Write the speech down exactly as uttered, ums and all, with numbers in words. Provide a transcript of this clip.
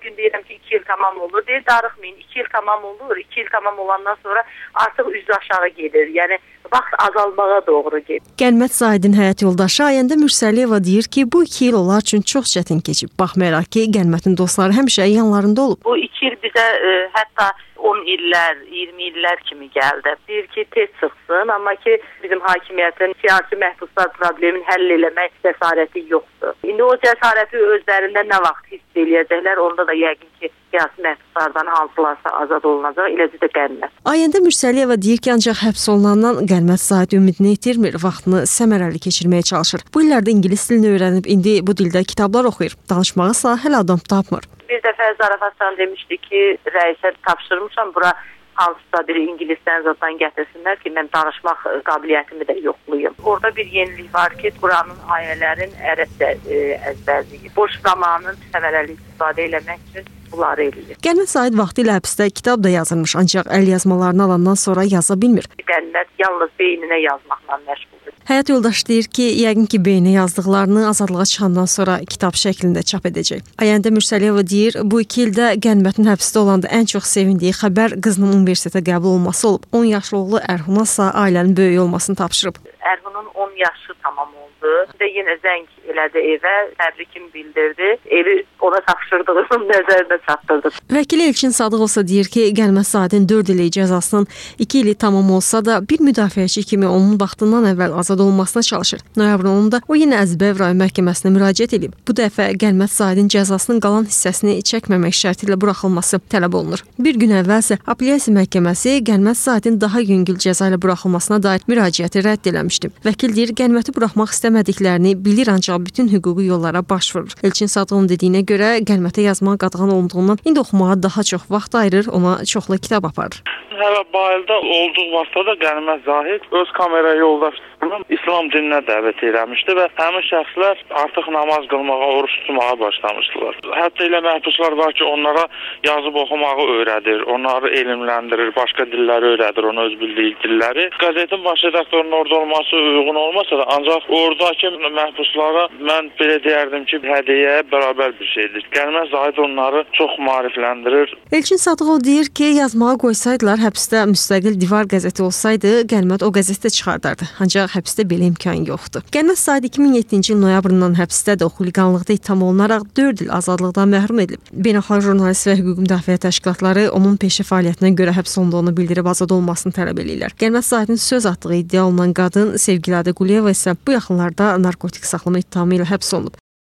gün deyirəm ki, iki il tamam olur, deyir, darıxmayın, iki il tamam olur, iki il tamam olandan sonra artıq üzü aşağı gedir, yəni vaxt azalmağa doğru gedir. Gəlmət Zahidin həyat yoldaşı Ayəndə Mürsəliyeva deyir ki, bu iki il onlar üçün çox çətin keçib. Baxmayaraq ki, Gəlmətin dostları həmişə yanlarında olub. Bu iki il bizə e, hətta on illər, iyirmi illər kimi gəldi. Deyir ki, tez çıxsın, amma ki, bizim hakimiyyətin siyasi məhbuslar problemini həll eləmək cəsarəti yoxdur. İndi o cəsarəti özlərində nə vaxt hiss eləyəcəklər, onda da yəqin ki, siyasi məhbuslardan hansılarsa azad olunacaq, eləcə də Gəlmət. Ayəndə Mürsəliyeva deyir ki, ancaq həbs olunandan Gəlmət Zahid ümidini itirmir, vaxtını səmərəli keçirməyə çalışır. Bu illərdə ingilis dilini öyrənib, indi bu dildə kitablar oxuyur. Danışmağa ise hələ adam tapmır. Bir dəfə Zarafatcan demişdi ki, rəisə tapşırmışam, bura hansısa bir ingilisdən zaten gətirsinlər ki, mən danışmaq qabiliyyətimi də yoxlayım. Orada bir yenilik var ki, buranın ayələrin ərəbcə e, əzbərliyi. Boş zamanın səmərəli istifadə eləmək üçün bunları eləyir. Gəlmət Zahid vaxtilə həbsdə kitab da yazılmış, ancaq əl yazmalarını alandan sonra yaza bilmir. Gəlmət yalnız beyninə yazmaqla məşğuldur. Həyat yoldaşı deyir ki, yəqin ki, beyninə yazdıqlarını azadlığa çıxandan sonra kitab şəklində çap edəcək. Ayəndə Mürsəliyeva deyir, bu iki ildə Gəlmətin həbsdə olanda ən çox sevindiyi xəbər qızının universitetə qəbul olması olub. on yaşlı oğlu Ərhuna isə ailənin böyüyü olmasını tapşırıb. Ərhunun on yaşı tamam oldu. Bir də yenə zəng elədi evə, təbrikimi bildirdi. Evi ona tapşırdığının nəzərinə çatdırdı. Vəkili Elçin Sadıq olsa deyir ki, Gəlmət Zahidin dörd illik cəzasının iki ili tamam olsa da bir müdafiəçi kimi onun vaxtından əvvəl azad olunmasına çalışır. Noyabrın onunda o yenə Əzbəyev rayon məhkəməsinə müraciət edib. Bu dəfə Gəlmət Zahidin cəzasının qalan hissəsini çəkməmək şərti ilə buraxılması tələb olunur. Bir gün əvvəl isə Apellyasiya məhkəməsi Gəlmət Zahidin daha yüngül cəza ilə buraxılmasına dair müraciəti rədd eləmişdi. Vəkil deyir, Gəlməti buraxmaq istəmədiklərini bilir, ancaq bütün hüquqi yollara başvurur. Elçin Sadıqın dediyinə görə Gəlmətə yazmaq qadağan olduğundan indi oxumağa daha çox vaxt ayırır, ona çoxlu kitab aparır. Hələ bayılda olduğu vaxtda da Gəlmət Zahid öz kamera yoldaşlarını İslam dininə dəvət eləmişdi və həmin şəxslər artıq namaz qılmağa, oruç tutmağa başlamışdılar. Hətta elə məhbuslar var ki, onlara yazıb oxumağı öyrədir, onları elmləndirir, başqa dilləri öyrədir, ona öz bildiyi dilləri. Qəzetin baş redaktorunun orada olması uyğun olmasa da, ancaq oradakı məhbuslara mən belə deyərdim ki, hədiyyə bərabər bir şeydir. Gəlmət Zahid onları çox maarifləndirir. Elçin Sadıqov deyir ki, yazmağa qoysaydılar, həbsdə müstəqil divar qəzeti olsaydı, Gəlmət o qəzetdə çıxardardı. Ancaq həbsdə belə imkan yoxdur. Gəlmət Zahid iki min yeddinci il noyabrından həbsdə də xuliqanlıqda ittiham olunaraq dörd il azadlıqdan məhrum edilib. Beynəlxalq jurnalist və hüquq müdafiə təşkilatları onun peşə fəaliyyətinə görə həbs olunduğunu bildirib azad olmasını tələb edirlər. Gəlmət Zahidin söz atdığı iddia olunan qadın Sevgiladə Quliyeva isə bu yaxınlarda narkotik saxlama ittihamı ilə həbs olunub.